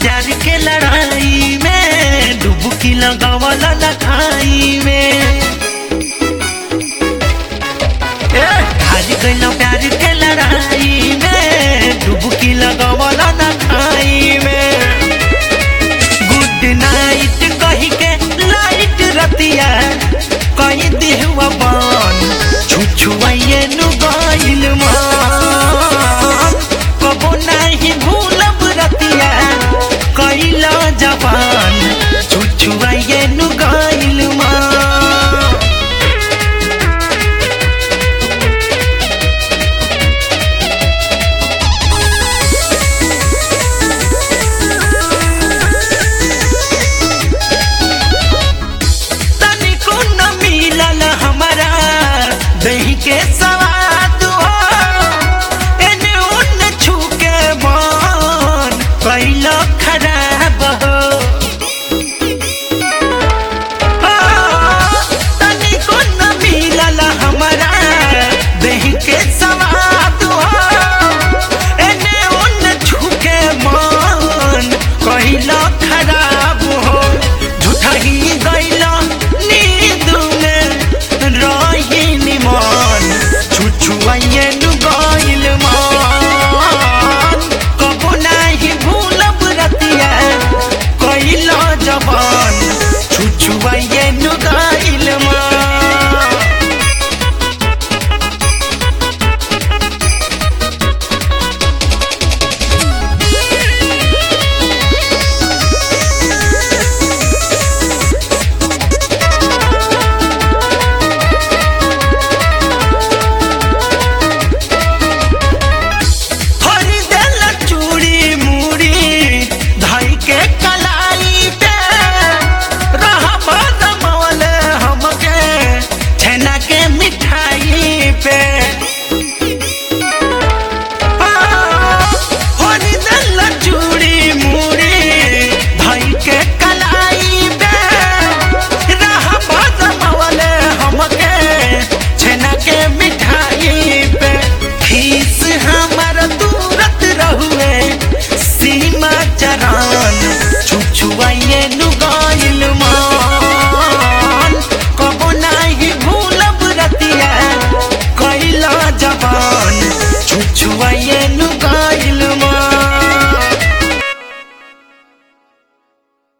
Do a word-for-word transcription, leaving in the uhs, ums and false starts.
प्यार के लड़ाई में डुबकी लगावला लखाई में हार गइल प्यार के लड़ाई में डुबकी लगावला लखाई में गुड नाइट कही के लाइट रतिया कही देहुआ बन छुछुआइए नु गइल मान कबो नहीं भूलब रतिया कइला जवान छुछुआइए नु गइल मान तनिको न मिलल हमारा दही के सवाद हो एने ओने छुके मन कइला खराब हो तनिको न मिलल हमारा दही के सवाद हो एने ओने छुके मन कइला खराब हो झूठा ही गइला नींद में रही निमान छुछुआइए नु गइल मान कबो नहीं भूलब रतिया कइला जवान छुछुआइए नु गइल मान हरी देल चूड़ी मूड़ी धाई के कलाई पे रहबा रमवल हमके छेना के मिठाई पे हरी देल चूड़ी मूड़ी धाई के कलाई पे रहबा रमवल हमके छेना के मिठाई पे खीस हमार दूरत रहुए सीमा चरान छुछुआइए नु गइल मान कबो नहीं भूलब रतिया कइला जवान छुछुआइए नु गइल